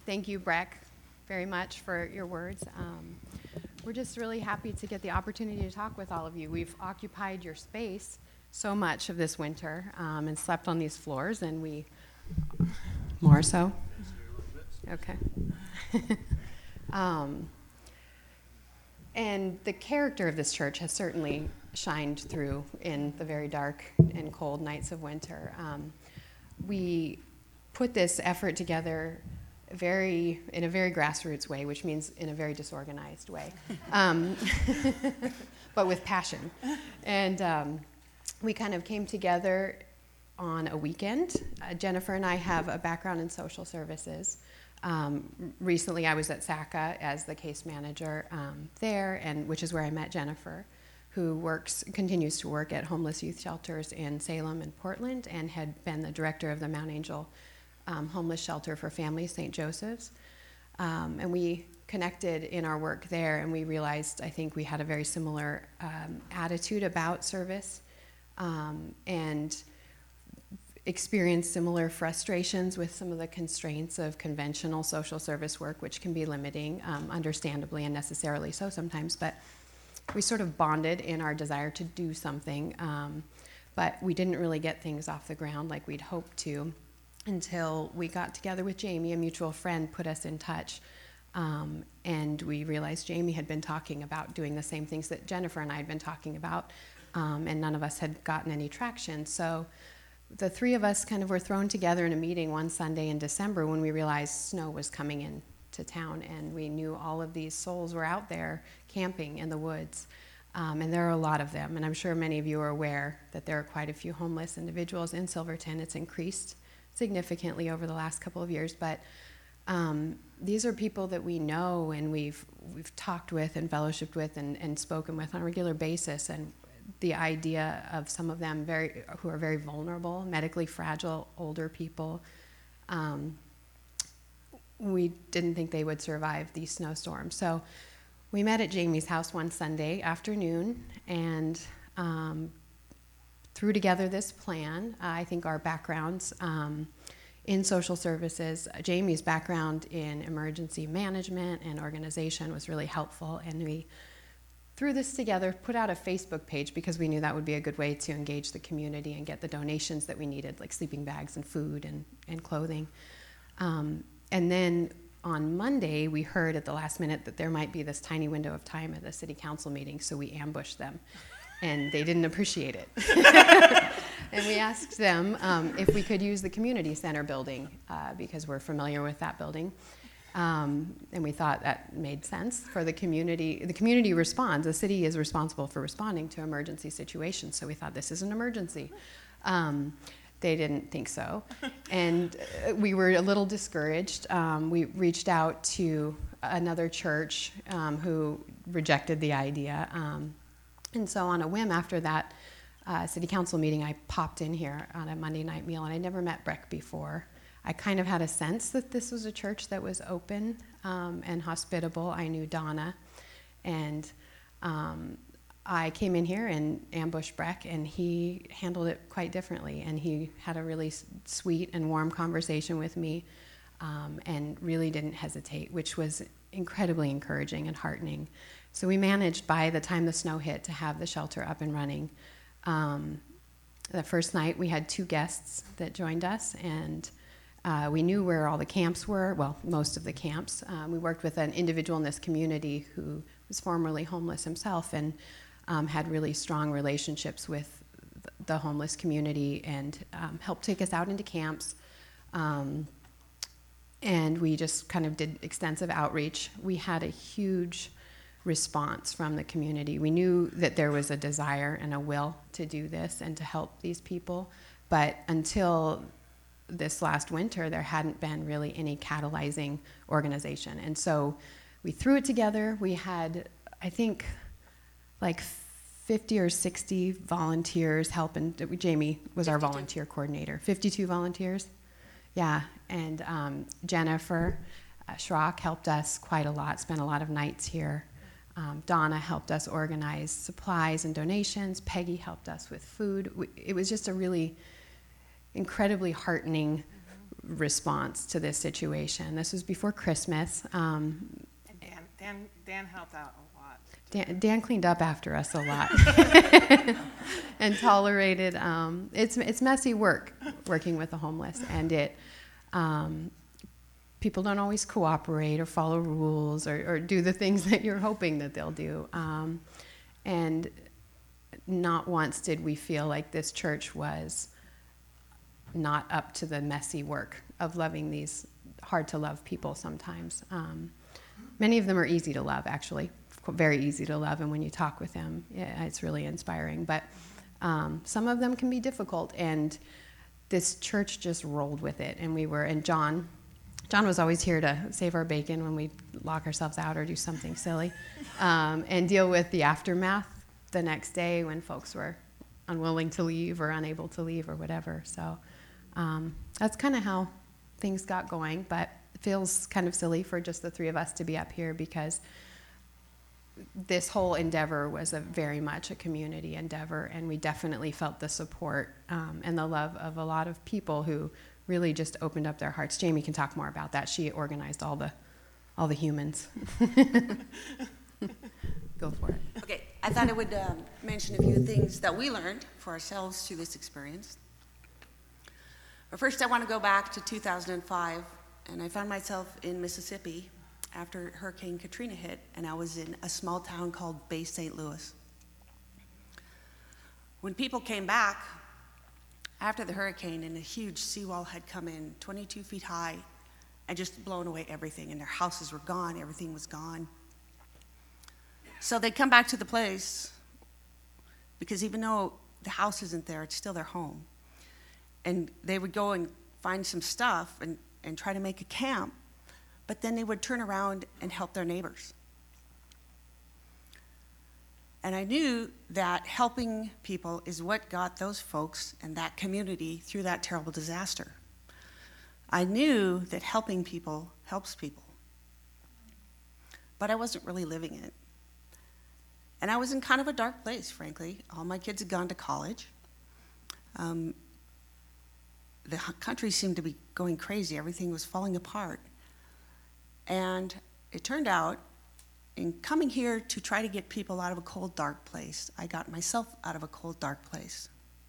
Thank you, Breck, very much for your words. We're just really happy to get the opportunity to talk with all of you. We've occupied your space so much of this winter and slept on these floors, and we more so. Okay. And the character of this church has certainly shined through in the very dark and cold nights of winter. We put this effort together in a very grassroots way, which means in a very disorganized way, but with passion. And we kind of came together on a weekend. Jennifer and I have a background in social services. Recently, I was at SACA as the case manager there, and which is where I met Jennifer, who continues to work at homeless youth shelters in Salem and Portland, and had been the director of the Mount Angel homeless shelter for families, St. Joseph's. And we connected in our work there, and we realized, I think, we had a very similar attitude about service and experienced similar frustrations with some of the constraints of conventional social service work, which can be limiting, understandably and necessarily so sometimes. But we sort of bonded in our desire to do something, but we didn't really get things off the ground like we'd hoped to until we got together with Jamie. A mutual friend put us in touch, and we realized Jamie had been talking about doing the same things that Jennifer and I had been talking about, and none of us had gotten any traction. So the three of us kind of were thrown together in a meeting one Sunday in December when we realized snow was coming into town, and we knew all of these souls were out there camping in the woods. And there are a lot of them, and I'm sure many of you are aware that there are quite a few homeless individuals in Silverton. It's increased significantly over the last couple of years, but these are people that we know and we've talked with and fellowshiped with and spoken with on a regular basis. And the idea of some of them who are very vulnerable, medically fragile, older people, we didn't think they would survive these snowstorms. So we met at Jamie's house one Sunday afternoon and threw together this plan. I think our backgrounds in social services, Jamie's background in emergency management and organization was really helpful, and we threw this together, put out a Facebook page because we knew that would be a good way to engage the community and get the donations that we needed, like sleeping bags and food and clothing. And then on Monday, we heard at the last minute that there might be this tiny window of time at the city council meeting, so we ambushed them. And they didn't appreciate it. And we asked them if we could use the community center building because we're familiar with that building. And we thought that made sense for the community. The community responds. The city is responsible for responding to emergency situations. So we thought this is an emergency. They didn't think so. And we were a little discouraged. We reached out to another church who rejected the idea. And so on a whim after that city council meeting, I popped in here on a Monday night meal, and I never met Breck before. I kind of had a sense that this was a church that was open and hospitable. I knew Donna, and I came in here and ambushed Breck, and he handled it quite differently, and he had a really sweet and warm conversation with me and really didn't hesitate, which was incredibly encouraging and heartening. So we managed, by the time the snow hit, to have the shelter up and running. The first night, we had 2 guests that joined us, and we knew where all the camps were, well, most of the camps. We worked with an individual in this community who was formerly homeless himself and had really strong relationships with the homeless community and helped take us out into camps. And we just kind of did extensive outreach. We had a huge response from the community. We knew that there was a desire and a will to do this and to help these people, but until this last winter, there hadn't been really any catalyzing organization. And so we threw it together. We had, I think, like 50 or 60 volunteers helping. Jamie was 52. Our volunteer coordinator. 52 volunteers. Yeah, and Jennifer Schrock helped us quite a lot, spent a lot of nights here. Donna helped us organize supplies and donations. Peggy helped us with food. It was just a really incredibly heartening response to this situation. This was before Christmas. And Dan helped out a lot. Dan cleaned up after us a lot and tolerated. It's messy work working with the homeless, and people don't always cooperate or follow rules or do the things that you're hoping that they'll do. And not once did we feel like this church was not up to the messy work of loving these hard to love people sometimes. Many of them are easy to love, actually, very easy to love, and when you talk with them, it's really inspiring. But some of them can be difficult, and this church just rolled with it. And John was always here to save our bacon when we lock ourselves out or do something silly, and deal with the aftermath the next day when folks were unwilling to leave or unable to leave or whatever. So that's kind of how things got going, but it feels kind of silly for just the three of us to be up here because this whole endeavor was very much a community endeavor, and we definitely felt the support and the love of a lot of people who really just opened up their hearts. Jamie can talk more about that. She organized all the humans. Go for it. Okay, I thought I would mention a few things that we learned for ourselves through this experience. But first, I want to go back to 2005, and I found myself in Mississippi after Hurricane Katrina hit, and I was in a small town called Bay St. Louis. When people came back after the hurricane and a huge seawall had come in, 22 feet high, and just blown away everything, and their houses were gone, everything was gone. So they'd come back to the place, because even though the house isn't there, it's still their home. And they would go and find some stuff and try to make a camp, but then they would turn around and help their neighbors. And I knew that helping people is what got those folks and that community through that terrible disaster. I knew that helping people helps people, but I wasn't really living it. And I was in kind of a dark place, frankly. All my kids had gone to college. The country seemed to be going crazy. Everything was falling apart. And it turned out, in coming here to try to get people out of a cold, dark place, I got myself out of a cold, dark place.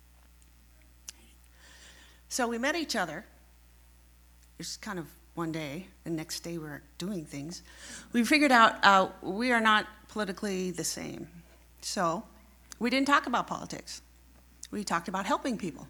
So we met each other. It was kind of one day. The next day we were doing things. We figured out we are not politically the same. So we didn't talk about politics. We talked about helping people.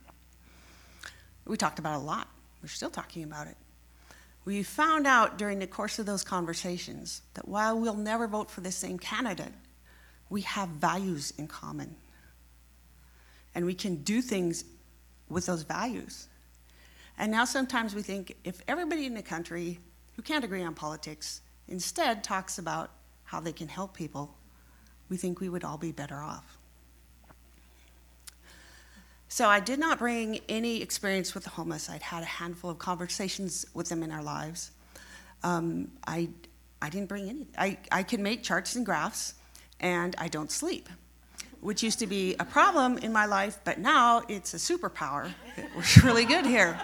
We talked about it a lot. We're still talking about it. We found out during the course of those conversations that while we'll never vote for the same candidate, we have values in common. And we can do things with those values. And now sometimes we think if everybody in the country who can't agree on politics instead talks about how they can help people, we think we would all be better off. So I did not bring any experience with the homeless. I'd had a handful of conversations with them in our lives. I didn't bring any. I can make charts and graphs, and I don't sleep, which used to be a problem in my life, but now it's a superpower. It works really good here.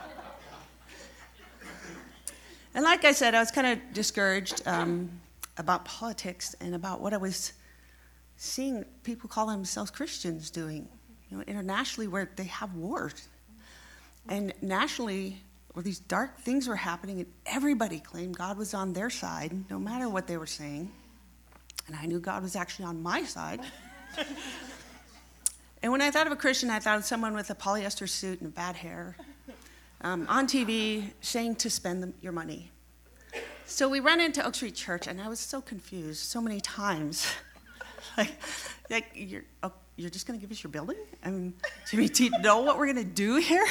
And like I said, I was kind of discouraged about politics and about what I was seeing people call themselves Christians doing. You know, internationally, where they have wars, and nationally, where these dark things were happening, and everybody claimed God was on their side, no matter what they were saying. And I knew God was actually on my side. And when I thought of a Christian, I thought of someone with a polyester suit and bad hair, on TV, saying to spend your money. So we ran into Oak Street Church, and I was so confused so many times. like you're just going to give us your building? Do you know what we're going to do here?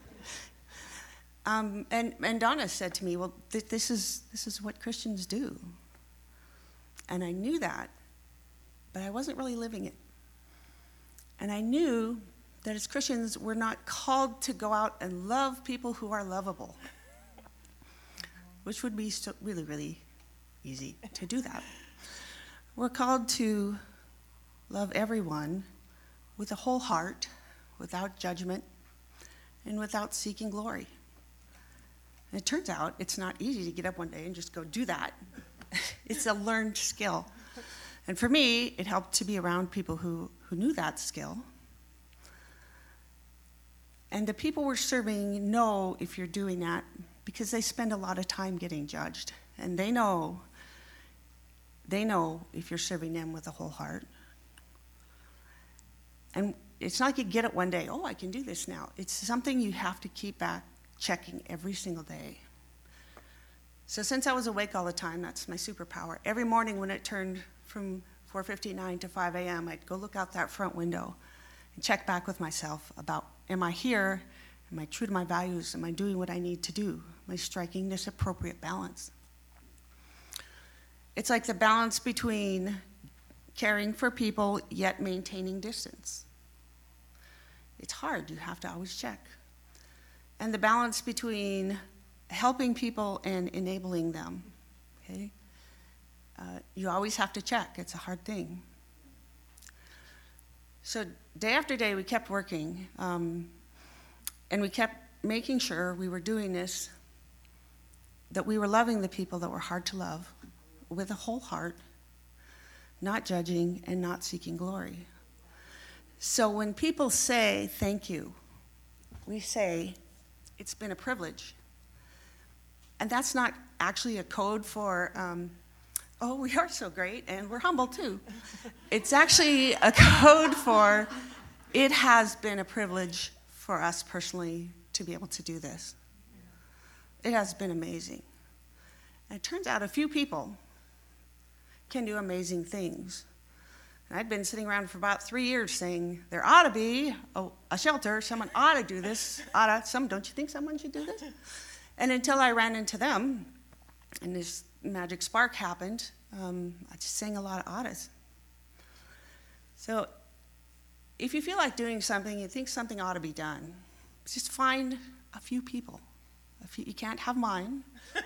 And Donna said to me, well, this is what Christians do. And I knew that, but I wasn't really living it. And I knew that as Christians, we're not called to go out and love people who are lovable, which would be really, really easy to do that. We're called to love everyone with a whole heart, without judgment, and without seeking glory. And it turns out it's not easy to get up one day and just go do that. It's a learned skill. And for me, it helped to be around people who knew that skill. And the people we're serving know if you're doing that because they spend a lot of time getting judged. And they know if you're serving them with a whole heart. And it's not like you get it one day, oh, I can do this now. It's something you have to keep back checking every single day. So since I was awake all the time, that's my superpower. Every morning when it turned from 4:59 to 5 a.m., I'd go look out that front window and check back with myself about, am I here? Am I true to my values? Am I doing what I need to do? Am I striking this appropriate balance? It's like the balance between caring for people yet maintaining distance. It's hard. You have to always check. And the balance between helping people and enabling them. Okay? You always have to check. It's a hard thing. So day after day, we kept working, and we kept making sure we were doing this, that we were loving the people that were hard to love with a whole heart, not judging and not seeking glory. So when people say thank you, we say it's been a privilege. And that's not actually a code for, oh, we are so great and we're humble too. It's actually a code for, it has been a privilege for us personally to be able to do this. It has been amazing. And it turns out a few people can do amazing things. And I'd been sitting around for about 3 years saying, there ought to be a shelter, someone ought to do this, don't you think someone should do this? And until I ran into them, and this magic spark happened, I just sang a lot of oughtas. So if you feel like doing something, you think something ought to be done, just find a few people. You can't have mine.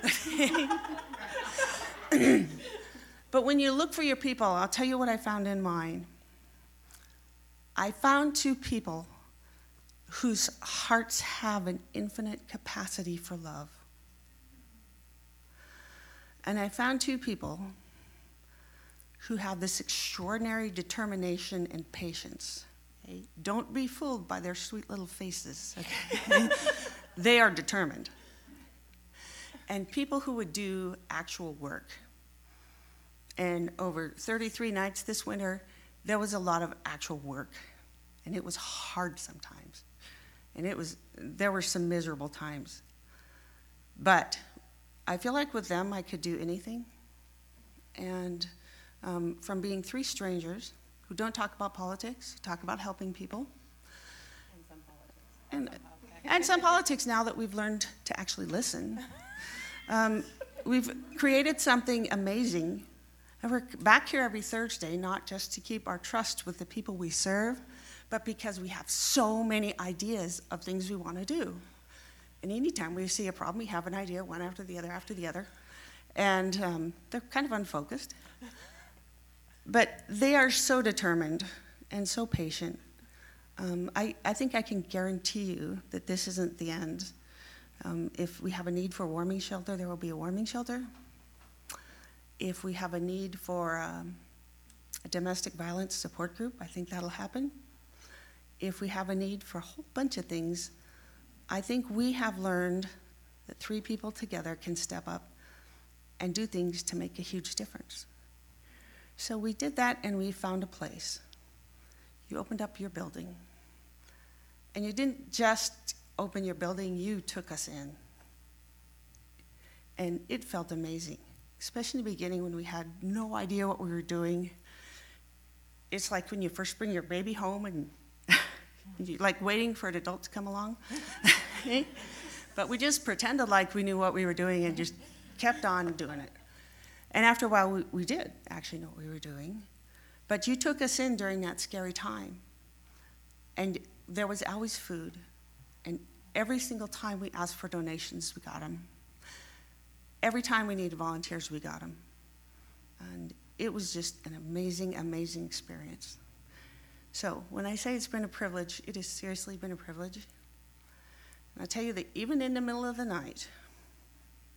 But when you look for your people, I'll tell you what I found in mine. I found 2 people whose hearts have an infinite capacity for love. And I found 2 people who have this extraordinary determination and patience. Okay? Don't be fooled by their sweet little faces. Okay? They are determined. And people who would do actual work. And over 33 nights this winter, there was a lot of actual work. And it was hard sometimes. And there were some miserable times. But I feel like with them, I could do anything. And from being 3 strangers who don't talk about politics, talk about helping people. And some politics now that we've learned to actually listen. We've created something amazing. And we're back here every Thursday, not just to keep our trust with the people we serve, but because we have so many ideas of things we want to do. And anytime we see a problem, we have an idea, one after the other. And they're kind of unfocused. But they are so determined and so patient. I think I can guarantee you that this isn't the end. If we have a need for a warming shelter, there will be a warming shelter. If we have a need for a domestic violence support group, I think that'll happen. If we have a need for a whole bunch of things, I think we have learned that 3 people together can step up and do things to make a huge difference. So we did that, and we found a place. You opened up your building. And you didn't just open your building, you took us in. And it felt amazing, especially in the beginning when we had no idea what we were doing. It's like when you first bring your baby home and you're like waiting for an adult to come along. But we just pretended like we knew what we were doing and just kept on doing it. And after a while, we did actually know what we were doing. But you took us in during that scary time. And there was always food. And every single time we asked for donations, we got them. Every time we needed volunteers, we got them. And it was just an amazing, amazing experience. So when I say it's been a privilege, it has seriously been a privilege. And I tell you that even in the middle of the night,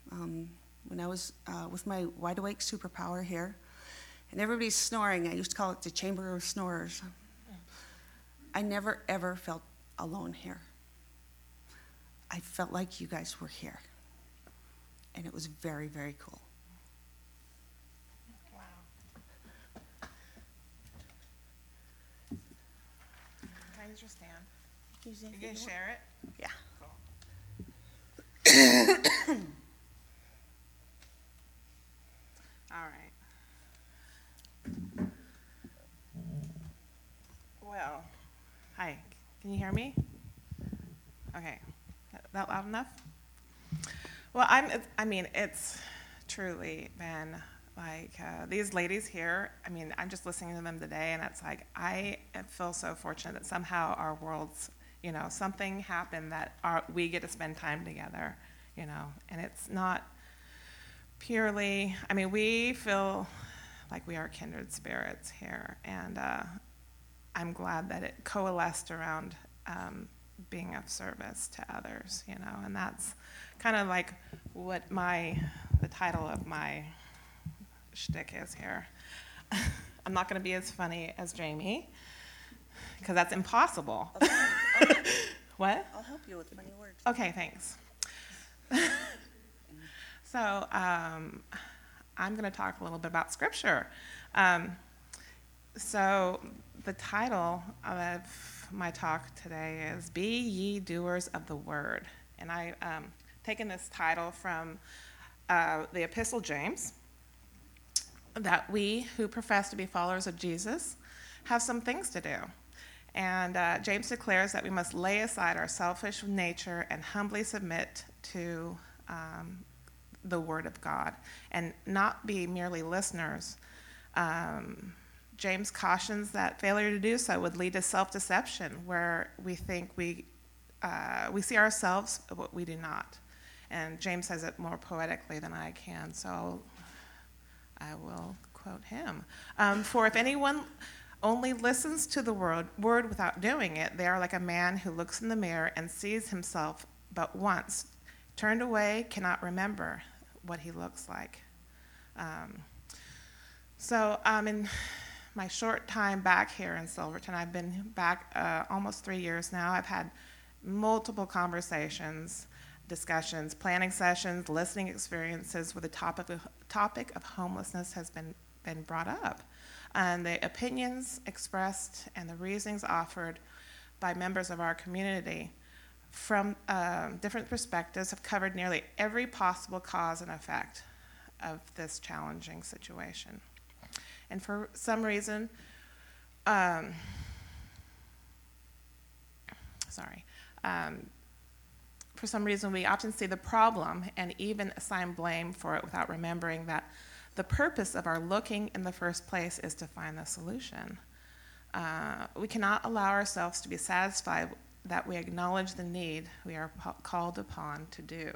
When I was with my wide awake superpower here, and everybody's snoring, I used to call it the chamber of snorers. I never ever felt alone here. I felt like you guys were here, and it was very, very cool. Wow. Can I use your stand? You can share it? Yeah. Cool. All right. Well, hi. Can you hear me? Okay. That loud enough? Well, it's truly been like these ladies here. I mean, I'm just listening to them today, and it's like I feel so fortunate that somehow our worlds, something happened that we get to spend time together, and it's not purely, we feel like we are kindred spirits here, and I'm glad that it coalesced around being of service to others, and that's kind of like what the title of my shtick is here. I'm not going to be as funny as Jamie, because that's impossible. What? I'll help you with funny words. Okay, thanks. So I'm going to talk a little bit about Scripture. So the title of my talk today is Be Ye Doers of the Word. And I've taken this title from the Epistle James, that we who profess to be followers of Jesus have some things to do. And James declares that we must lay aside our selfish nature and humbly submit to the Word of God and not be merely listeners. James cautions that failure to do so would lead to self-deception, where we think we see ourselves what we do not. And James says it more poetically than I can, so I will quote him. For if anyone only listens to the word without doing it, they are like a man who looks in the mirror and sees himself but once, turned away, cannot remember what he looks like. So in my short time back here in Silverton, I've been back almost 3 years now. I've had multiple conversations, discussions, planning sessions, listening experiences where the topic of homelessness has been brought up. And the opinions expressed and the reasonings offered by members of our community from different perspectives have covered nearly every possible cause and effect of this challenging situation. And for some reason, we often see the problem and even assign blame for it without remembering that the purpose of our looking in the first place is to find the solution. We cannot allow ourselves to be satisfied that we acknowledge the need we are called upon to do.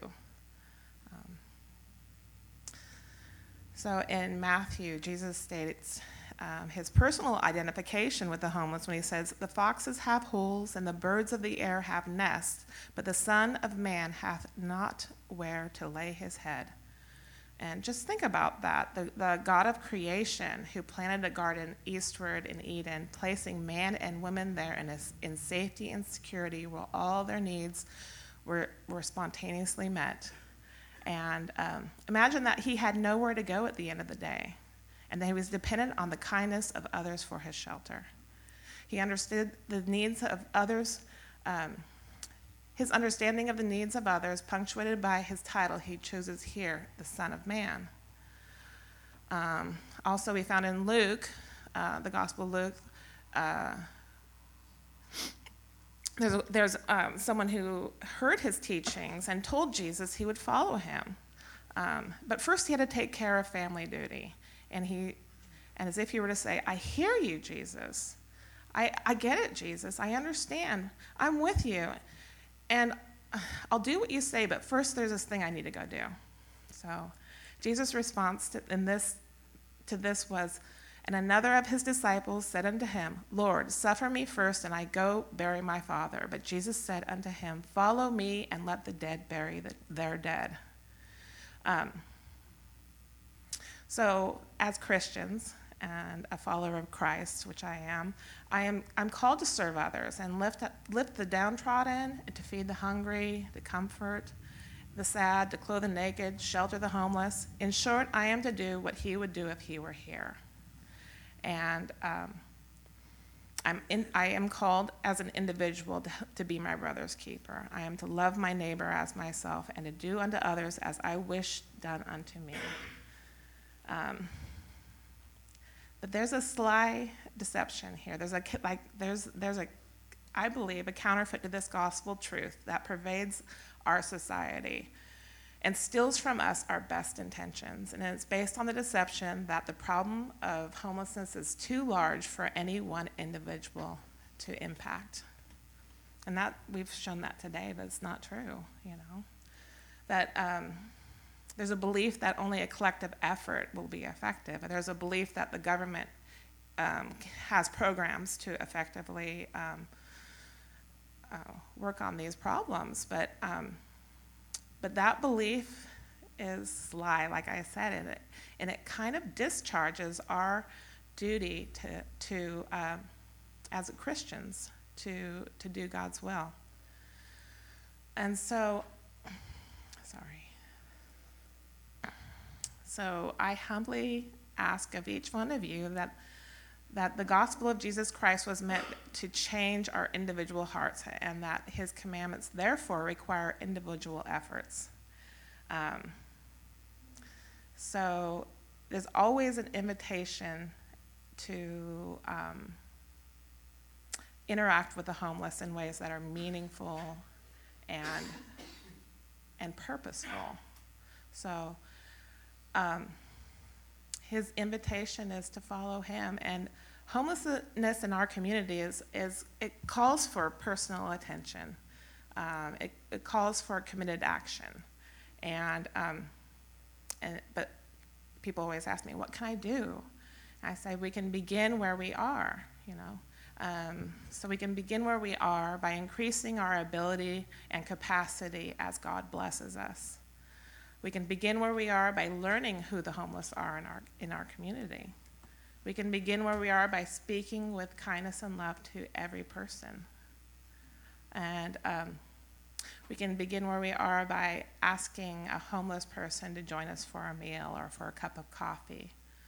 So in Matthew, Jesus states his personal identification with the homeless when he says, "The foxes have holes and the birds of the air have nests, but the Son of Man hath not where to lay his head." And just think about that. The God of creation who planted a garden eastward in Eden, placing man and woman there in safety and security where all their needs were spontaneously met. And imagine that he had nowhere to go at the end of the day, and that he was dependent on the kindness of others for his shelter. He understood the needs of others. His understanding of the needs of others, punctuated by his title he chooses here, the Son of Man. Also, we found in Luke, the Gospel of Luke, there's someone who heard his teachings and told Jesus he would follow him. But first he had to take care of family duty. And as if he were to say, "I hear you, Jesus. I get it, Jesus. I understand. I'm with you. And I'll do what you say, but first there's this thing I need to go do." So Jesus' response to this was, "And another of his disciples said unto him, Lord, suffer me first, and I go bury my father. But Jesus said unto him, Follow me, and let the dead bury their dead." So as Christians and a follower of Christ, which I'm called to serve others and lift the downtrodden, and to feed the hungry, to comfort the sad, to clothe the naked, shelter the homeless. In short, I am to do what he would do if he were here. And I am called as an individual to be my brother's keeper. I am to love my neighbor as myself and to do unto others as I wish done unto me. But there's a sly deception here. There's I believe, a counterfeit to this gospel truth that pervades our society and steals from us our best intentions. And it's based on the deception that the problem of homelessness is too large for any one individual to impact. And that we've shown that today, but it's not true, That there's a belief that only a collective effort will be effective. There's a belief that the government has programs to effectively work on these problems, but that belief is sly, like I said, and it kind of discharges our duty to as Christians to do God's will. And so, So I humbly ask of each one of you that the gospel of Jesus Christ was meant to change our individual hearts, and that his commandments therefore require individual efforts. So there's always an invitation to interact with the homeless in ways that are meaningful and purposeful. So his invitation is to follow him, and homelessness in our community it calls for personal attention. It calls for committed action, but people always ask me, what can I do? I say we can begin where we are, So we can begin where we are by increasing our ability and capacity as God blesses us. We can begin where we are by learning who the homeless are in our community. We can begin where we are by speaking with kindness and love to every person. And we can begin where we are by asking a homeless person to join us for a meal or for a cup of coffee.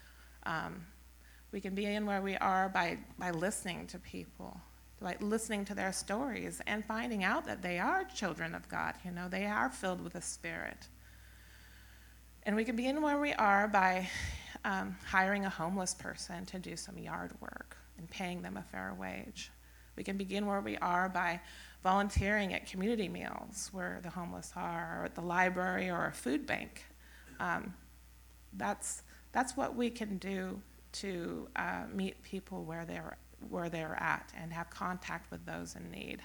We can begin where we are by listening to people, like listening to their stories and finding out that they are children of God. They are filled with the Spirit. And we can begin where we are by hiring a homeless person to do some yard work and paying them a fair wage. We can begin where we are by volunteering at community meals where the homeless are, or at the library or a food bank. That's what we can do to meet people where they're at and have contact with those in need.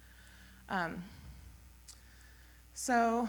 So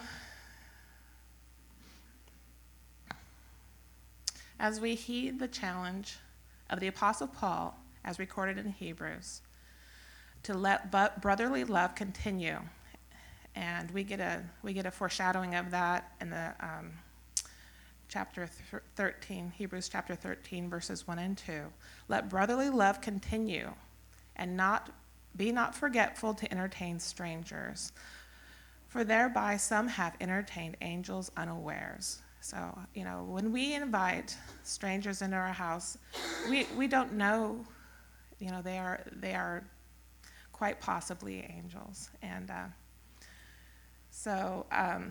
as we heed the challenge of the Apostle Paul, as recorded in Hebrews, to let brotherly love continue, and we get a foreshadowing of that in the chapter 13, Hebrews chapter 13, verses 1 and 2. Let brotherly love continue, and be not forgetful to entertain strangers, for thereby some have entertained angels unawares. So, when we invite strangers into our house, we don't know, they are quite possibly angels. And I'm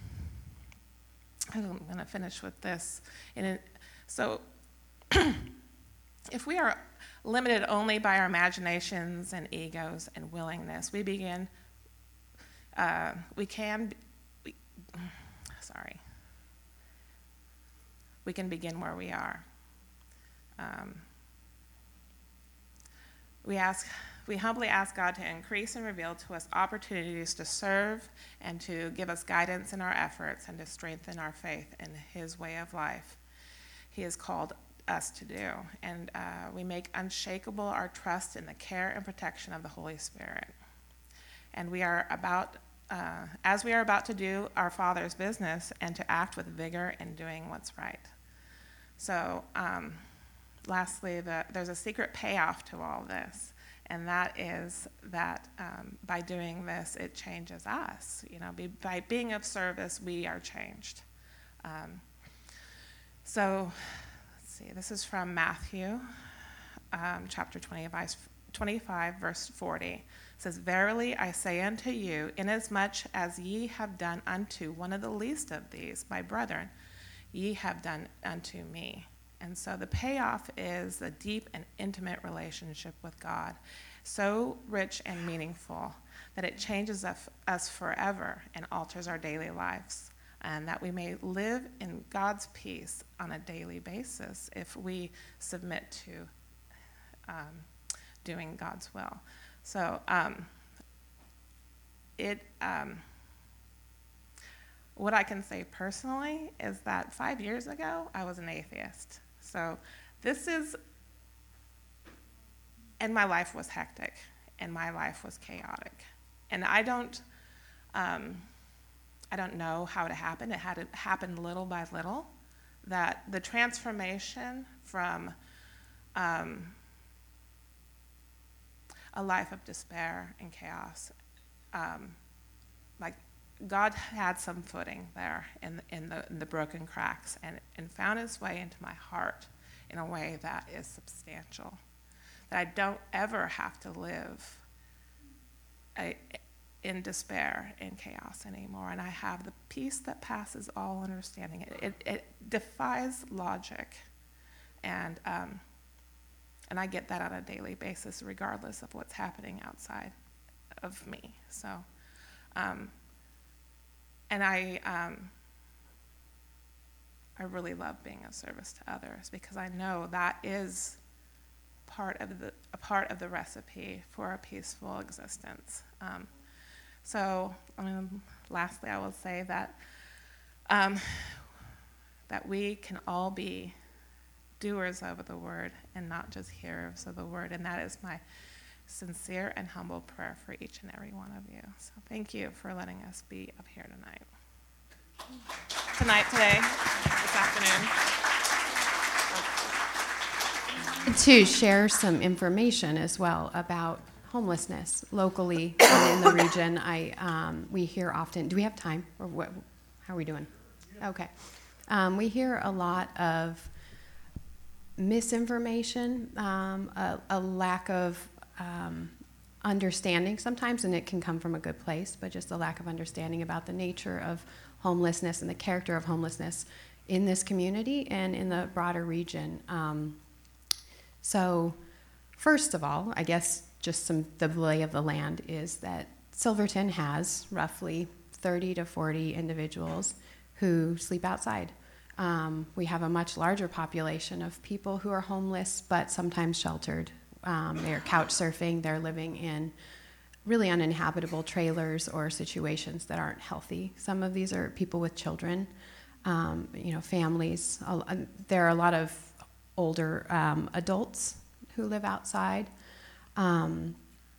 going to finish with this. So if we are limited only by our imaginations and egos and willingness, we can begin where we are. We humbly ask God to increase and reveal to us opportunities to serve and to give us guidance in our efforts and to strengthen our faith in his way of life he has called us to do. And we make unshakable our trust in the care and protection of the Holy Spirit. And we are about as we are about to do our Father's business and to act with vigor in doing what's right. So lastly, there's a secret payoff to all this, and that is that by doing this, it changes us. By being of service, we are changed. So let's see, this is from Matthew chapter 25, verse 40. It says, "Verily I say unto you, inasmuch as ye have done unto one of the least of these, my brethren, ye have done unto me." And so the payoff is a deep and intimate relationship with God, so rich and meaningful that it changes us forever and alters our daily lives, and that we may live in God's peace on a daily basis if we submit to doing God's will. So what I can say personally is that 5 years ago, I was an atheist. So and my life was hectic, and my life was chaotic. And I don't know how it happened. It had to happen little by little, that the transformation from a life of despair and chaos, like God had some footing there in the broken cracks, and found his way into my heart in a way that is substantial, that I don't ever have to live in despair and chaos anymore, and I have the peace that passes all understanding. It defies logic, and I get that on a daily basis, regardless of what's happening outside of me. So, and I really love being of service to others, because I know that is a part of the recipe for a peaceful existence. Lastly, I will say that that we can all be doers of the word and not just hearers of the word, and that is my sincere and humble prayer for each and every one of you. So thank you for letting us be up here today, this afternoon. To share some information as well about homelessness locally and in the region. We hear often. Do we have time, or what? How are we doing? Okay. We hear a lot of misinformation, a lack of understanding sometimes, and it can come from a good place, but just a lack of understanding about the nature of homelessness and the character of homelessness in this community and in the broader region. So first of all, I guess just the lay of the land is that Silverton has roughly 30 to 40 individuals who sleep outside. We have a much larger population of people who are homeless, but sometimes sheltered. They're couch surfing, they're living in really uninhabitable trailers or situations that aren't healthy. Some of these are people with children, families. There are a lot of older adults who live outside. And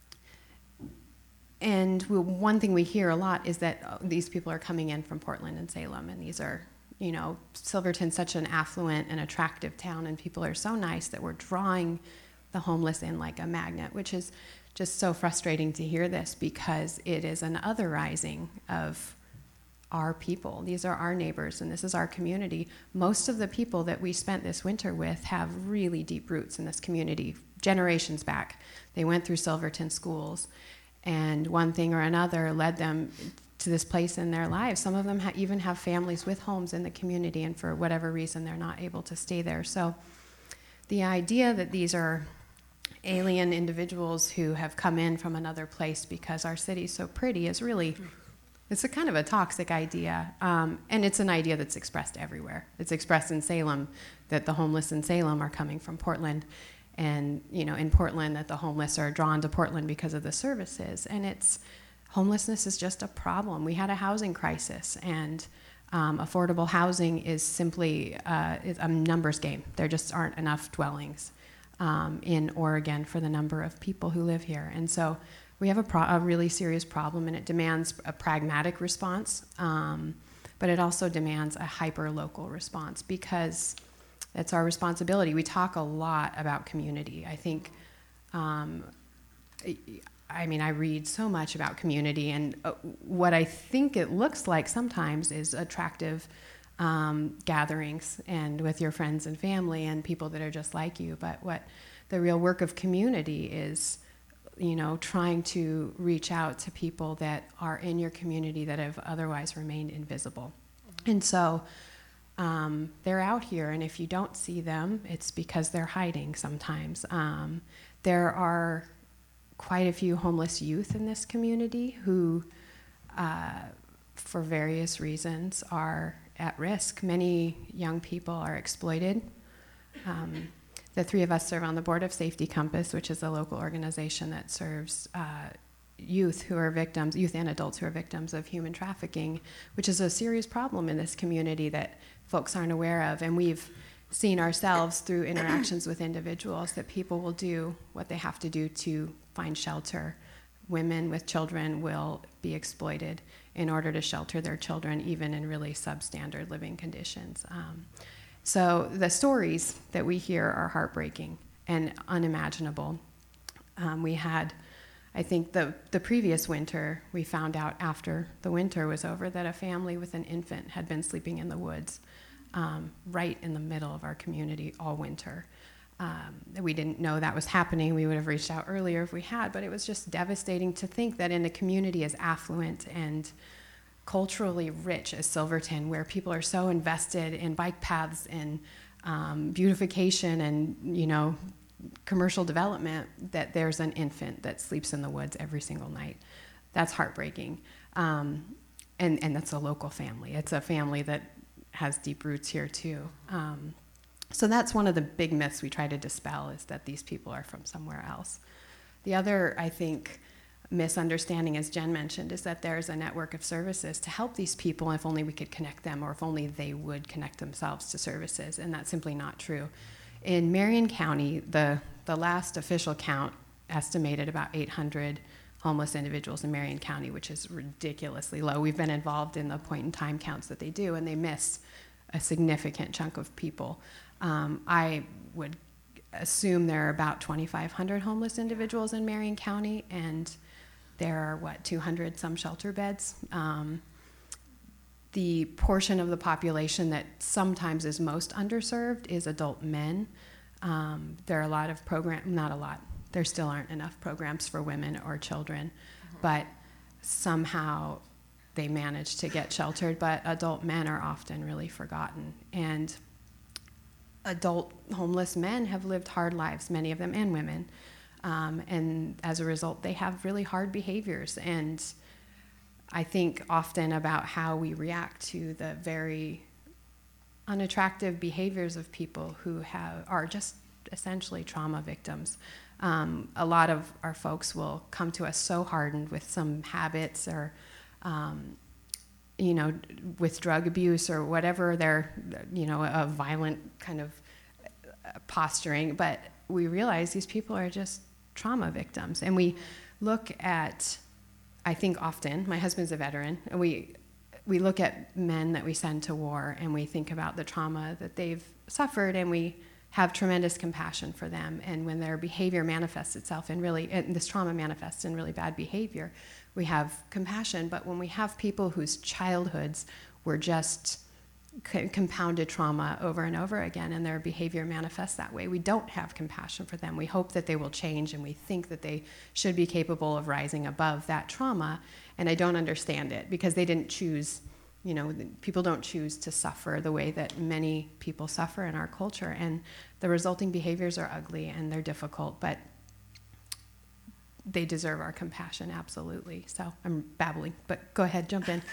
one thing we hear a lot is that these people are coming in from Portland and Salem, and these are, Silverton's such an affluent and attractive town, and people are so nice that we're drawing the homeless in like a magnet, which is just so frustrating to hear this, because it is an otherizing of our people. These are our neighbors, and this is our community. Most of the people that we spent this winter with have really deep roots in this community, generations back. They went through Silverton schools, and one thing or another led them to this place in their lives. Some of them even have families with homes in the community, and for whatever reason, they're not able to stay there. So the idea that these are alien individuals who have come in from another place because our city's so pretty is really, it's a kind of a toxic idea. And it's an idea that's expressed everywhere. It's expressed in Salem, that the homeless in Salem are coming from Portland. And, in Portland, that the homeless are drawn to Portland because of the services. And homelessness is just a problem. We had a housing crisis, and affordable housing is simply a numbers game. There just aren't enough dwellings in Oregon for the number of people who live here. And so we have a really serious problem, and it demands a pragmatic response, but it also demands a hyper-local response because it's our responsibility. We talk a lot about community. I think, I read so much about community, and what I think it looks like sometimes is attractive gatherings and with your friends and family and people that are just like you. But what the real work of community is, trying to reach out to people that are in your community that have otherwise remained invisible. And so they're out here, and if you don't see them, it's because they're hiding sometimes. There are quite a few homeless youth in this community who, for various reasons, are at risk. Many young people are exploited. The three of us serve on the board of Safety Compass, which is a local organization that serves youth and adults who are victims of human trafficking, which is a serious problem in this community that folks aren't aware of. And we've seen ourselves through interactions with individuals that people will do what they have to do to find shelter. Women with children will be exploited in order to shelter their children, even in really substandard living conditions. So the stories that we hear are heartbreaking and unimaginable. We had, I think the previous winter, we found out after the winter was over that a family with an infant had been sleeping in the woods right in the middle of our community all winter. We didn't know that was happening. We would have reached out earlier if we had, but it was just devastating to think that in a community as affluent and culturally rich as Silverton, where people are so invested in bike paths and beautification and, commercial development, that there's an infant that sleeps in the woods every single night. That's heartbreaking. And that's a local family. It's a family that has deep roots here too. So that's one of the big myths we try to dispel, is that these people are from somewhere else. The other, I think, misunderstanding, as Jen mentioned, is that there's a network of services to help these people if only we could connect them, or if only they would connect themselves to services, and that's simply not true. In Marion County, the last official count estimated about 800 homeless individuals in Marion County, which is ridiculously low. We've been involved in the point-in-time counts that they do, and they miss a significant chunk of people. I would assume there are about 2,500 homeless individuals in Marion County, and there are, 200 some shelter beds. The portion of the population that sometimes is most underserved is adult men. There are a lot of programs, not a lot, there still aren't enough programs for women or children, but somehow they manage to get sheltered, but adult men are often really forgotten. And adult homeless men have lived hard lives, many of them, and women. And as a result, they have really hard behaviors. And I think often about how we react to the very unattractive behaviors of people who are just essentially trauma victims. A lot of our folks will come to us so hardened with some habits or with drug abuse or whatever their, a violent kind of posturing, but we realize these people are just trauma victims. And we look at, I think often, my husband's a veteran, and we look at men that we send to war, and we think about the trauma that they've suffered, and we have tremendous compassion for them. And when their behavior manifests itself and this trauma manifests in really bad behavior, we have compassion. But when we have people whose childhoods were just compounded trauma over and over again, and their behavior manifests that way, we don't have compassion for them. We hope that they will change, and we think that they should be capable of rising above that trauma. And I don't understand it, because they didn't choose, people don't choose to suffer the way that many people suffer in our culture. And the resulting behaviors are ugly and they're difficult, but they deserve our compassion, absolutely. So I'm babbling, but go ahead, jump in.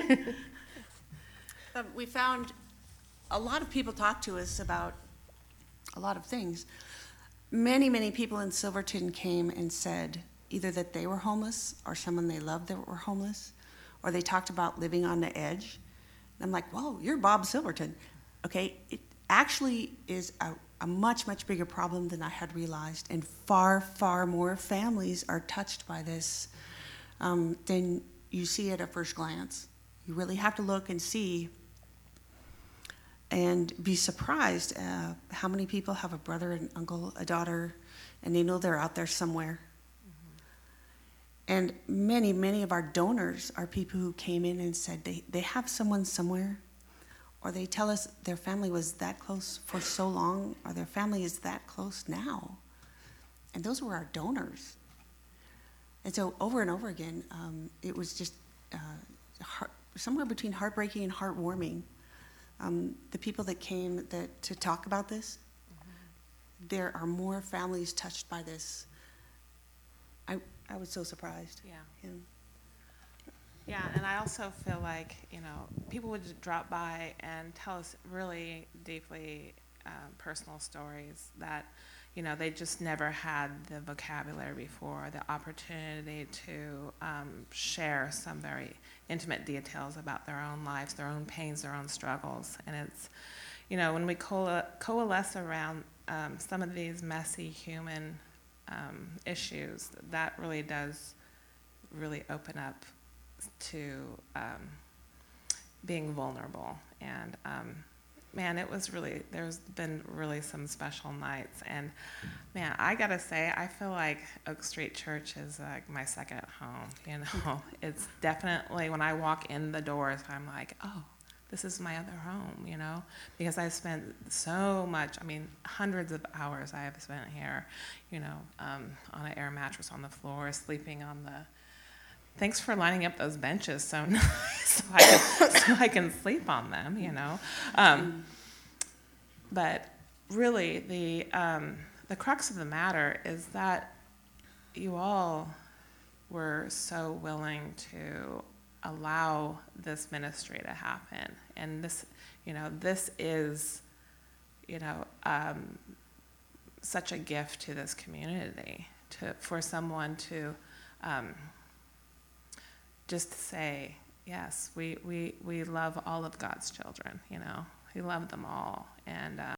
We found a lot of people talk to us about a lot of things. Many, many people in Silverton came and said either that they were homeless or someone they loved that were homeless, or they talked about living on the edge. And I'm like, whoa, you're Bob Silverton. Okay, actually is a much, much bigger problem than I had realized, and far, far more families are touched by this than you see at a first glance. You really have to look and see and be surprised how many people have a brother, an uncle, a daughter, and they know they're out there somewhere. And many, many of our donors are people who came in and said they have someone somewhere, or they tell us their family was that close for so long, or their family is that close now. And those were our donors. And so over and over again, it was just somewhere between heartbreaking and heartwarming. The people that came to talk about this, there are more families touched by this. I was so surprised. Yeah. Yeah, and I also feel like, people would just drop by and tell us really deeply personal stories that, they just never had the vocabulary before, the opportunity to share some very intimate details about their own lives, their own pains, their own struggles. And it's, when we coalesce around some of these messy human issues, that really does really open up to being vulnerable. And man, there's been really some special nights. And man, I gotta say, I feel like Oak Street Church is like my second home. It's definitely, when I walk in the doors, I'm like, oh, this is my other home, because I've spent so much, hundreds of hours I have spent here, on an air mattress on the floor, sleeping on the, thanks for lining up those benches so nice, so I can sleep on them, But really, the crux of the matter is that you all were so willing to allow this ministry to happen, and this is, such a gift to this community, for someone to just say, yes, we love all of God's children, we love them all, and